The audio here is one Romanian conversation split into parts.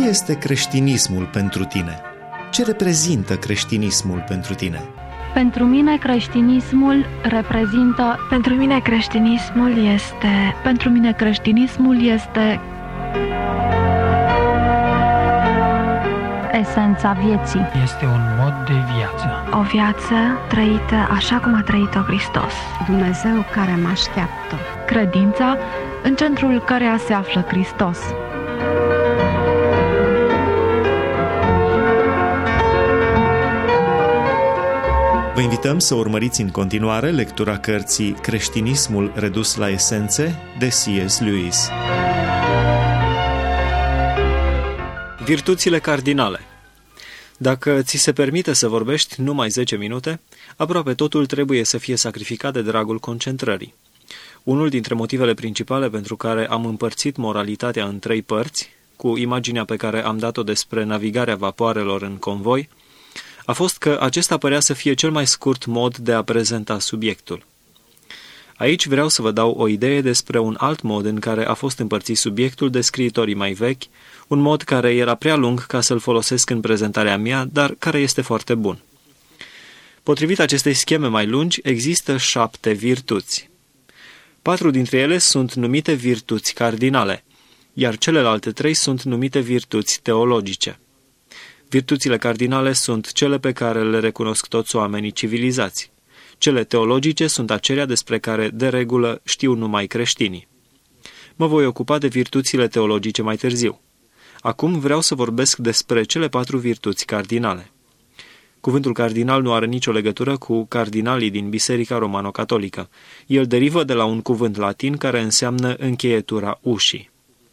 este creștinismul pentru tine? Ce reprezintă creștinismul pentru tine? Pentru mine creștinismul reprezintă... Pentru mine creștinismul este esența vieții. Este un mod de viață. o viață trăită așa cum a trăit-o Hristos. Dumnezeu care mă așteaptă. Credința în centrul căreia se află Hristos. Vă invităm să urmăriți în continuare lectura cărții Creștinismul redus la esențe de C.S. Lewis. Virtuțile cardinale. Dacă ți se permite să vorbești numai 10 minute, aproape totul trebuie să fie sacrificat de dragul concentrării. Unul dintre motivele principale pentru care am împărțit moralitatea în 3 părți, cu imaginea pe care am dat-o despre navigarea vapoarelor în convoi, a fost că acesta părea să fie cel mai scurt mod de a prezenta subiectul. Aici vreau să vă dau o idee despre un alt mod în care a fost împărțit subiectul de scriitorii mai vechi, un mod care era prea lung ca să-l folosesc în prezentarea mea, dar care este foarte bun. Potrivit acestei scheme mai lungi, există 7 virtuți. 4 dintre ele sunt numite virtuți cardinale, iar celelalte 3 sunt numite virtuți teologice. Virtuțile cardinale sunt cele pe care le recunosc toți oamenii civilizați. Cele teologice sunt acelea despre care, de regulă, știu numai creștinii. Mă voi ocupa de virtuțile teologice mai târziu. Acum vreau să vorbesc despre cele 4 virtuți cardinale. Cuvântul cardinal nu are nicio legătură cu cardinalii din Biserica Romano-Catolică. El derivă de la un cuvânt latin care înseamnă încheietura ușii.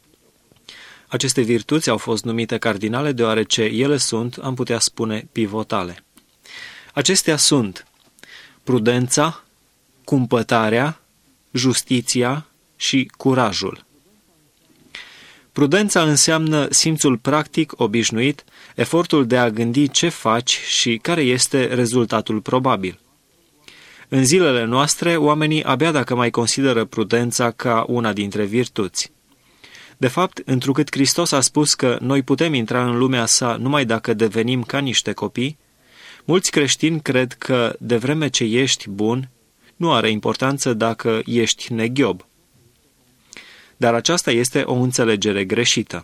Aceste virtuți au fost numite cardinale deoarece ele sunt, am putea spune, pivotale. Acestea sunt prudența, cumpătarea, justiția și curajul. Prudența înseamnă simțul practic obișnuit, efortul de a gândi ce faci și care este rezultatul probabil. În zilele noastre, oamenii abia dacă mai consideră prudența ca una dintre virtuți. De fapt, întrucât Hristos a spus că noi putem intra în lumea sa numai dacă devenim ca niște copii, mulți creștini cred că, de vreme ce ești bun, nu are importanță dacă ești neghiob. Dar aceasta este o înțelegere greșită.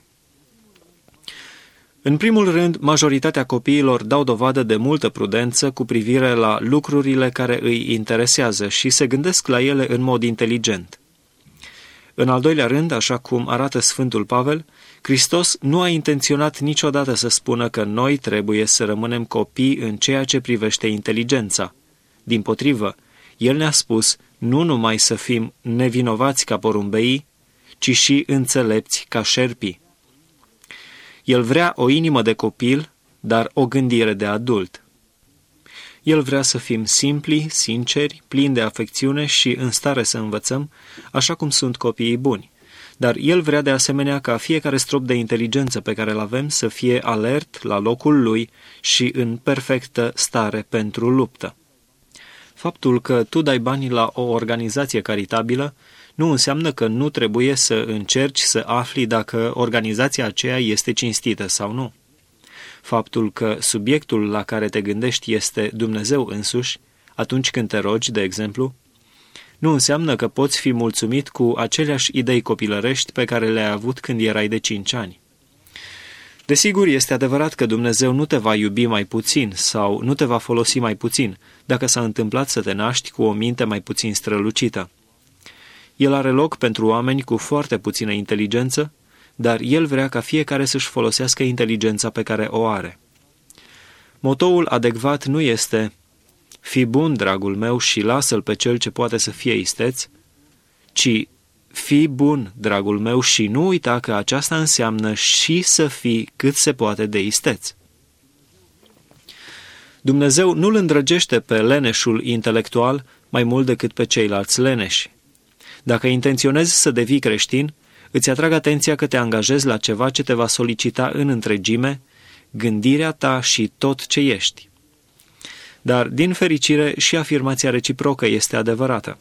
În primul rând, majoritatea copiilor dau dovadă de multă prudență cu privire la lucrurile care îi interesează și se gândesc la ele în mod inteligent. În al doilea rând, așa cum arată Sfântul Pavel, Hristos nu a intenționat niciodată să spună că noi trebuie să rămânem copii în ceea ce privește inteligența. Dimpotrivă, El ne-a spus nu numai să fim nevinovați ca porumbeii, ci și înțelepți ca șerpii. El vrea o inimă de copil, dar o gândire de adult. El vrea să fim simpli, sinceri, plini de afecțiune și în stare să învățăm, așa cum sunt copiii buni. Dar El vrea de asemenea ca fiecare strop de inteligență pe care îl avem să fie alert la locul lui și în perfectă stare pentru luptă. Faptul că tu dai bani la o organizație caritabilă nu înseamnă că nu trebuie să încerci să afli dacă organizația aceea este cinstită sau nu. Faptul că subiectul la care te gândești este Dumnezeu însuși, atunci când te rogi, de exemplu, nu înseamnă că poți fi mulțumit cu aceleași idei copilărești pe care le-ai avut când erai de 5 ani. Desigur, este adevărat că Dumnezeu nu te va iubi mai puțin sau nu te va folosi mai puțin dacă s-a întâmplat să te naști cu o minte mai puțin strălucită. El are loc pentru oameni cu foarte puțină inteligență, dar El vrea ca fiecare să-și folosească inteligența pe care o are. Motoul adecvat nu este fii bun, dragul meu, și lasă-l pe cel ce poate să fie isteț, ci fii bun, dragul meu, și nu uita că aceasta înseamnă și să fii cât se poate de isteț. Dumnezeu nu-l îndrăgește pe leneșul intelectual mai mult decât pe ceilalți leneși. Dacă intenționezi să devii creștin, îți atrag atenția că te angajezi la ceva ce te va solicita în întregime, gândirea ta și tot ce ești. Dar, din fericire, și afirmația reciprocă este adevărată.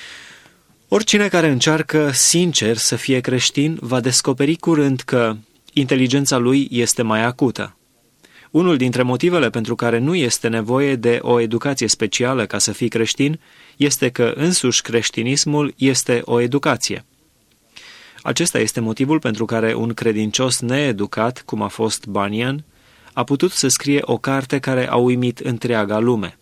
Oricine care încearcă sincer să fie creștin va descoperi curând că inteligența lui este mai acută. Unul dintre motivele pentru care nu este nevoie de o educație specială ca să fii creștin este că însuși creștinismul este o educație. Acesta este motivul pentru care un credincios needucat, cum a fost Bunyan, a putut să scrie o carte care a uimit întreaga lume.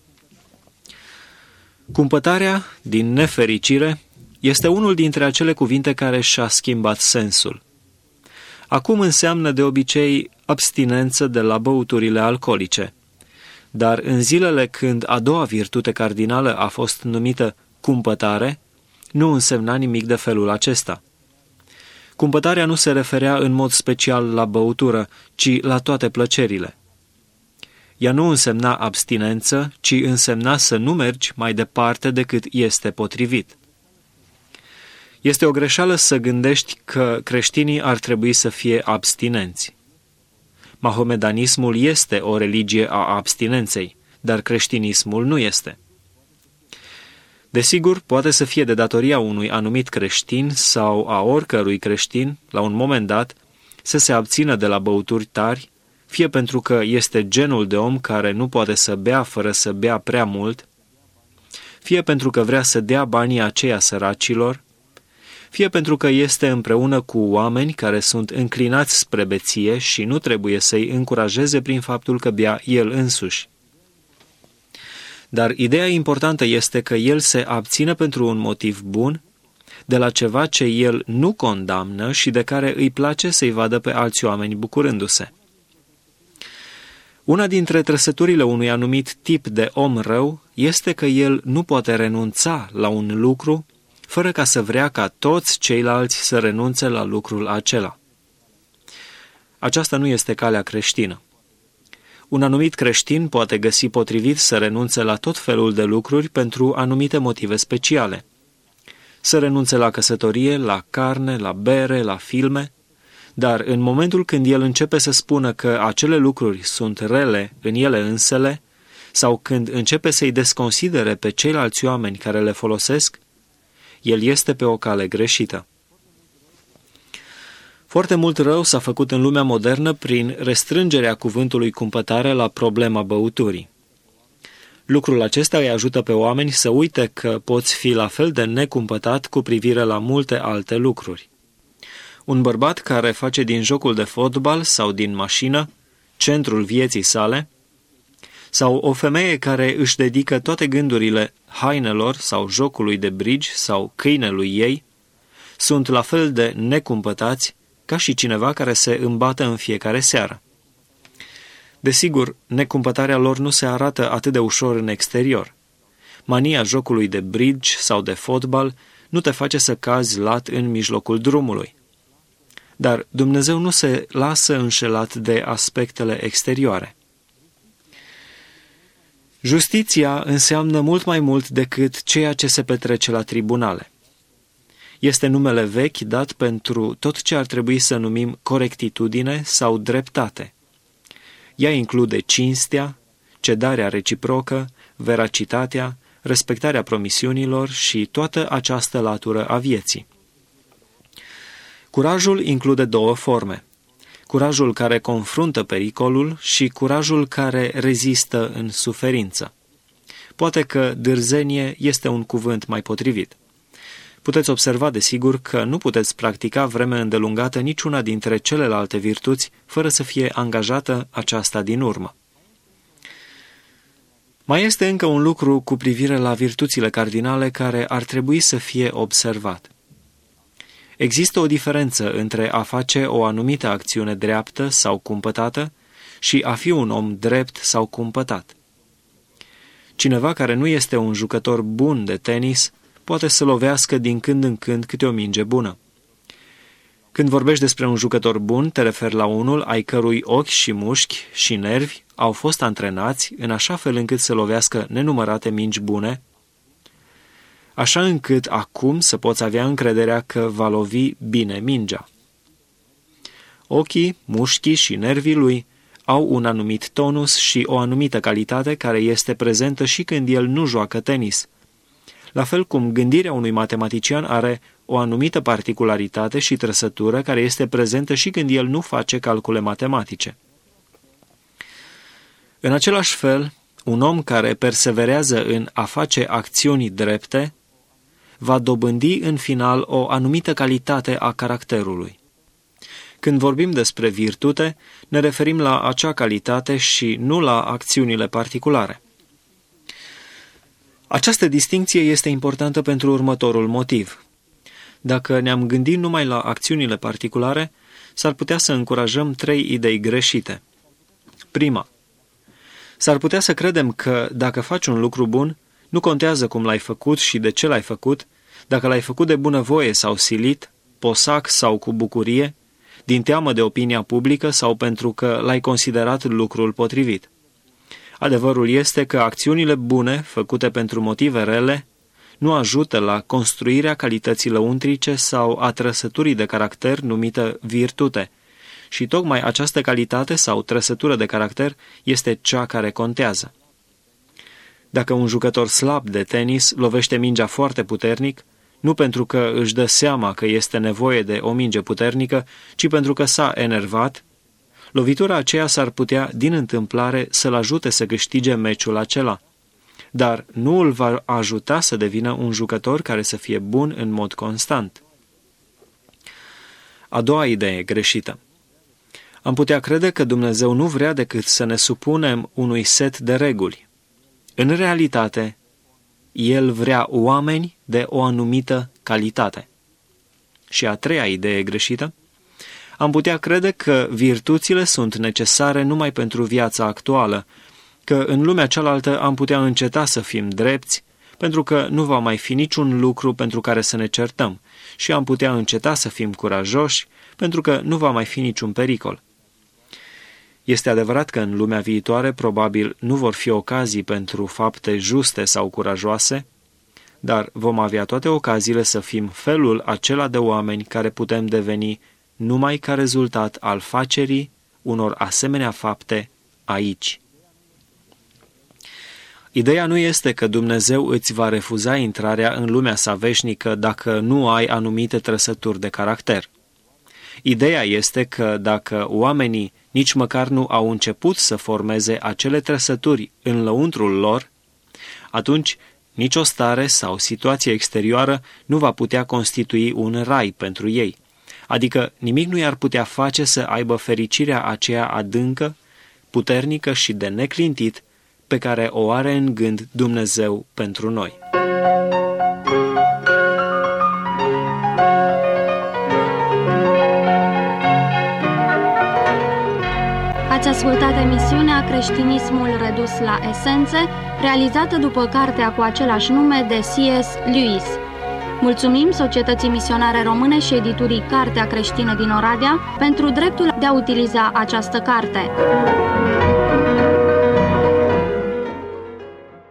Cumpătarea, din nefericire, este unul dintre acele cuvinte care și-a schimbat sensul. Acum înseamnă de obicei abstinență de la băuturile alcoolice, dar în zilele când a doua virtute cardinală a fost numită cumpătare, nu însemna nimic de felul acesta. Cumpătarea nu se referea în mod special la băutură, ci la toate plăcerile. Ea nu însemna abstinență, ci însemna să nu mergi mai departe decât este potrivit. Este o greșeală să gândești că creștinii ar trebui să fie abstinenți. Mahomedanismul este o religie a abstinenței, dar creștinismul nu este. Desigur, poate să fie de datoria unui anumit creștin sau a oricărui creștin, la un moment dat, să se abțină de la băuturi tari, fie pentru că este genul de om care nu poate să bea fără să bea prea mult, fie pentru că vrea să dea banii aceia săracilor, fie pentru că este împreună cu oameni care sunt înclinați spre beție și nu trebuie să-i încurajeze prin faptul că bea el însuși. Dar ideea importantă este că el se abține pentru un motiv bun, de la ceva ce el nu condamnă și de care îi place să-i vadă pe alți oameni bucurându-se. Una dintre trăsăturile unui anumit tip de om rău este că el nu poate renunța la un lucru fără ca să vrea ca toți ceilalți să renunțe la lucrul acela. Aceasta nu este calea creștină. Un anumit creștin poate găsi potrivit să renunțe la tot felul de lucruri pentru anumite motive speciale. Să renunțe la căsătorie, la carne, la bere, la filme, dar în momentul când el începe să spună că acele lucruri sunt rele în ele însele, sau când începe să-i desconsidere pe ceilalți oameni care le folosesc, el este pe o cale greșită. Foarte mult rău s-a făcut în lumea modernă prin restrângerea cuvântului cumpătare la problema băuturii. Lucrul acesta îi ajută pe oameni să uite că poți fi la fel de necumpătat cu privire la multe alte lucruri. Un bărbat care face din jocul de fotbal sau din mașină centrul vieții sale, sau o femeie care își dedică toate gândurile hainelor sau jocului de bridge sau câinelui ei, sunt la fel de necumpătați ca și cineva care se îmbată în fiecare seară. Desigur, necumpătarea lor nu se arată atât de ușor în exterior. Mania jocului de bridge sau de fotbal nu te face să cazi lat în mijlocul drumului. Dar Dumnezeu nu se lasă înșelat de aspectele exterioare. Justiția înseamnă mult mai mult decât ceea ce se petrece la tribunale. Este numele vechi dat pentru tot ce ar trebui să numim corectitudine sau dreptate. Ea include cinstea, cedarea reciprocă, veracitatea, respectarea promisiunilor și toată această latură a vieții. Curajul include două forme: curajul care confruntă pericolul și curajul care rezistă în suferință. Poate că dârzenie este un cuvânt mai potrivit. Puteți observa, desigur, că nu puteți practica vreme îndelungată niciuna dintre celelalte virtuți fără să fie angajată aceasta din urmă. Mai este încă un lucru cu privire la virtuțile cardinale care ar trebui să fie observat. Există o diferență între a face o anumită acțiune dreaptă sau cumpătată și a fi un om drept sau cumpătat. Cineva care nu este un jucător bun de tenis poate să lovească din când în când câte o minge bună. Când vorbești despre un jucător bun, te referi la unul ai cărui ochi și mușchi și nervi au fost antrenați în așa fel încât să lovească nenumărate mingi bune, așa încât acum să poți avea încrederea că va lovi bine mingea. Ochii, mușchii și nervii lui au un anumit tonus și o anumită calitate care este prezentă și când el nu joacă tenis, la fel cum gândirea unui matematician are o anumită particularitate și trăsătură care este prezentă și când el nu face calcule matematice. În același fel, un om care perseverează în a face acțiuni drepte va dobândi în final o anumită calitate a caracterului. Când vorbim despre virtute, ne referim la acea calitate și nu la acțiunile particulare. Această distincție este importantă pentru următorul motiv. Dacă ne-am gândit numai la acțiunile particulare, s-ar putea să încurajăm 3 idei greșite. Prima, s-ar putea să credem că dacă faci un lucru bun, nu contează cum l-ai făcut și de ce l-ai făcut, dacă l-ai făcut de bunăvoie sau silit, posac sau cu bucurie, din teamă de opinia publică sau pentru că l-ai considerat lucrul potrivit. Adevărul este că acțiunile bune, făcute pentru motive rele, nu ajută la construirea calității lăuntrice sau a trăsăturii de caracter numită virtute, și tocmai această calitate sau trăsătură de caracter este cea care contează. Dacă un jucător slab de tenis lovește mingea foarte puternic, nu pentru că își dă seama că este nevoie de o minge puternică, ci pentru că s-a enervat, lovitura aceea s-ar putea, din întâmplare, să-l ajute să câștige meciul acela, dar nu îl va ajuta să devină un jucător care să fie bun în mod constant. A doua idee greșită. Am putea crede că Dumnezeu nu vrea decât să ne supunem unui set de reguli. În realitate, El vrea oameni de o anumită calitate. Și a treia idee greșită. Am putea crede că virtuțile sunt necesare numai pentru viața actuală, că în lumea cealaltă am putea înceta să fim drepți, pentru că nu va mai fi niciun lucru pentru care să ne certăm, și am putea înceta să fim curajoși, pentru că nu va mai fi niciun pericol. Este adevărat că în lumea viitoare probabil nu vor fi ocazii pentru fapte juste sau curajoase, dar vom avea toate ocaziile să fim felul acela de oameni care putem deveni numai ca rezultat al facerii unor asemenea fapte aici. Ideea nu este că Dumnezeu îți va refuza intrarea în lumea sa veșnică dacă nu ai anumite trăsături de caracter. Ideea este că dacă oamenii nici măcar nu au început să formeze acele trăsături în lăuntrul lor, atunci nicio stare sau situație exterioară nu va putea constitui un rai pentru ei, adică nimic nu i-ar putea face să aibă fericirea aceea adâncă, puternică și de neclintit pe care o are în gând Dumnezeu pentru noi. Ați ascultat emisiunea Creștinismul redus la esențe, realizată după cartea cu același nume de C.S. Lewis. Mulțumim Societății Misionare Române și editurii Cartea Creștină din Oradea pentru dreptul de a utiliza această carte.